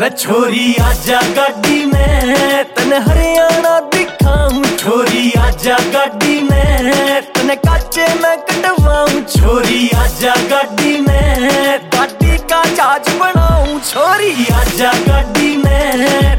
रे छोरी आजा गाड़ी में तने हरियाणा दिखाऊं, छोरी आजा गाड़ी में तने काचे में कटवाऊं, छोरी आजा गाड़ी में गाड़ी का जहाज बनाऊं, छोरी आजा गाड़ी में।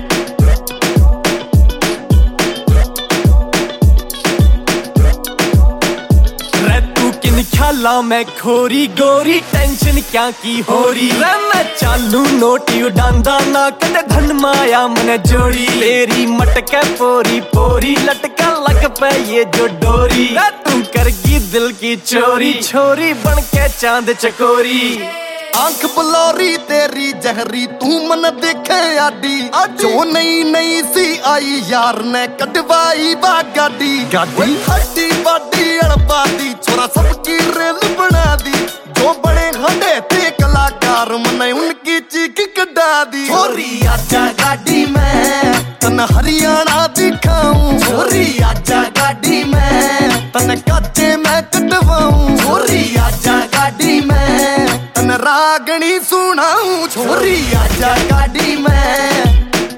ख्याला में खोरी गोरी टेंशन क्या की हो रही रे, मैं चालू नोटी उड़ांदा ना कदे धन माया मन जोड़ी, तेरी मटके पोरी पोरी लटका लग पे ये जो डोरी, तू करगी दिल की चोरी, छोरी बन के चांद चकोरी। आंख बलोरी तेरी जहरी तू मन देखे आडी, जो नई नई सी आई यार ने कटवाई बा गाड़ी, हड्डी बाडी अड़बादी छोरा सबकी रेल बना दी, जो बड़े हडे थे कलाकार मने उनकी चीख कटा दी। छोरी आजा गाड़ी में तन हरियाणा दिखाऊं, छोरी आजा गाड़ी में तन काचे में कटवाऊं, छोरी आजा गाड़ी में तन रागनी सुनाऊं, छोरी आजा गाड़ी में।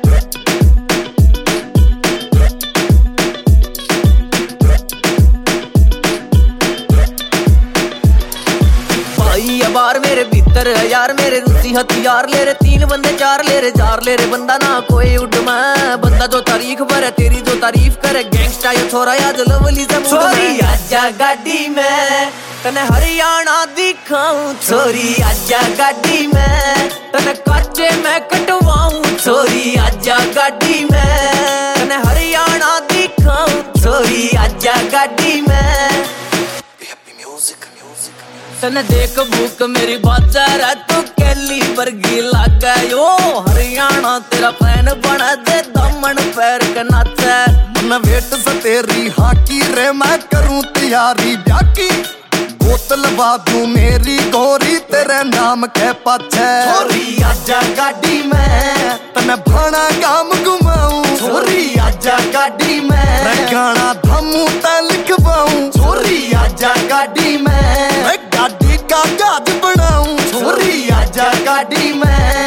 बार मेरे भीतर है यार मेरे रूसी हथियार ले रे, तीन बंदे चार ले रे, जार ले रे बंदा ना कोई उठ मैं, बंदा जो तारीख पर है तेरी जो तारीफ करे, गैंगस्टा ये छोरा याद लवली से छोरी आजा गाड़ी में तने हरियाणा दिखाऊं, छोरी आजा गाड़ी में तने काचे में कटवाऊं, छोरी आजा गाड़ी में तने हरियाणा दिखाऊं, छोरी आजा गाड़ी में। तने देख भूख मेरी बाजार है तू कैली वर्गी लागा यो, हरियाणा तेरा फैन बना दे दमन पैर के नाचे, मन वेट से तेरी हाकी रे मैं करूं तैयारी ब्याकी, बोतल बादू मेरी गोरी तेरे नाम के पाछे, छोरी आजा गाड़ी में तने भाना काम घुमाऊं, छोरी आजा गाड़ी में गाना धमू ते लिखवाऊं, छोरी आजा गाड़ी में गाड़ी का जहाज बनाऊं, छोरी आजा गाड़ी में।